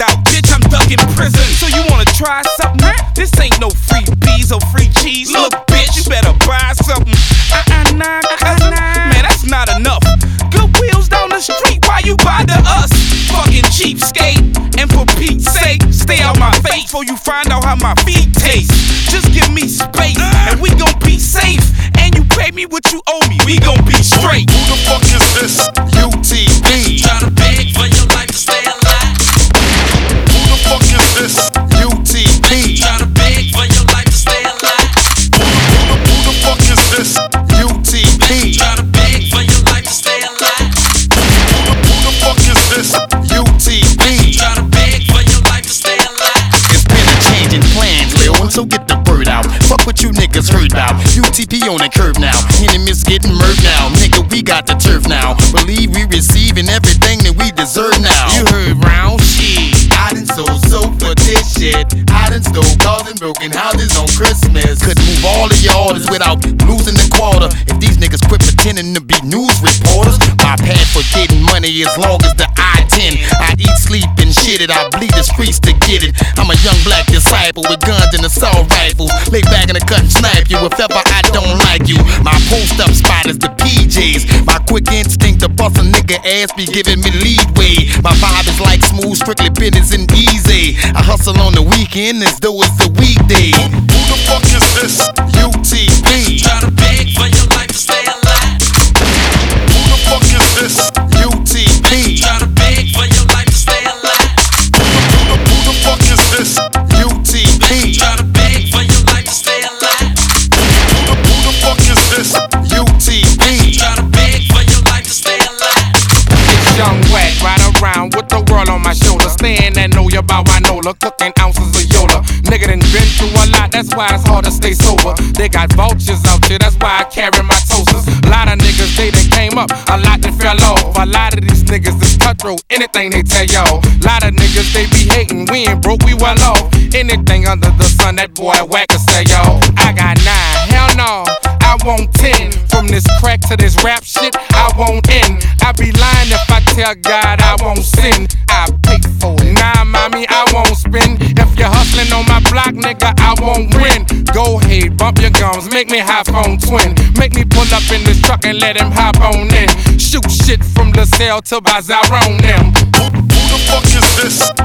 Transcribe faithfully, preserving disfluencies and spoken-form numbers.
out, bitch, I'm ducking prison. So you wanna try something? This ain't no free bees or free cheese. Look, bitch, you better buy something. Uh-uh, nah, cousin. Man, that's not enough. Good wheels down the street, why you buy to us? Fucking cheapskate. And for Pete's sake, stay out my face before you find out how my feet taste. Just give me space, and we gon' be safe. And you pay me what you owe me, we gon' be straight. Who the fuck is this? U T B. Tryna beg for your life to stay alive. Who the fuck is this? U T B. Tryna beg for your life to stay alive. Who the, who the fuck is this? U T B. Tryna beg for your life to stay alive. Who the, who the fuck is this? U T B. Tryna beg for your life to stay alive. It's been a change in plans, Lil, and so get the bird out. Fuck what you niggas heard about. U T P on the curve now. Enemies getting murked now. Nigga, we got the turf now. Believe we receiving everything that we deserve now. You heard round shit. I done sold soap for this shit. I done stole cars and broken houses on Christmas. Couldn't move all of your orders without losing the quarter. If these niggas quit pretending to be news reporters, my path for getting money as long as the I ten. I eat, sleep, and shit it. I bleed the streets to get it. I'm a young black disciple with guns and assault rifles. Lay back in the cut and snipe you if ever I don't like you. My post up spot is the P Js. My quick instinct to bust a nigga ass be giving me leadway. My vibe is like smooth, strictly business and easy. I hustle on the weekend as though it's a weekday. Who the fuck is this? U T B. Tryna beg for your life to stay alive. Who the fuck is this? U T B. Tryna beg for your life to stay alive. Who the, who the fuck is this? U T B. Tryna beg for your life to stay alive. Who the, who the fuck is this? U T B. Tryna beg for your life to stay alive. It's young whack, ride around with the world on my shoulder. Staying that know you about Winola, cooking ounces of Yola. Nigga done been through a lot, that's why it's hard to stay sober. They got vultures out here, that's why I carry my toasters. A lot of niggas, they done came up, a lot that fell off. A lot of these niggas is cutthroat, anything they tell y'all. A lot of niggas, they be hating, we ain't broke, we well off. Anything under the sun, that boy whack can say, yo. I got nine, hell no, I want ten. From this crack to this rap shit, I won't end. I be lying if I tell God I won't sin. I pay for it. Nah, mommy, I won't spend. If you're hustling on my block, nigga, I won't win. Go ahead, bump your gums, make me hop on twin. Make me pull up in this truck and let him hop on in. Shoot shit from the cell to Bazaar on them. Who, who the fuck is this?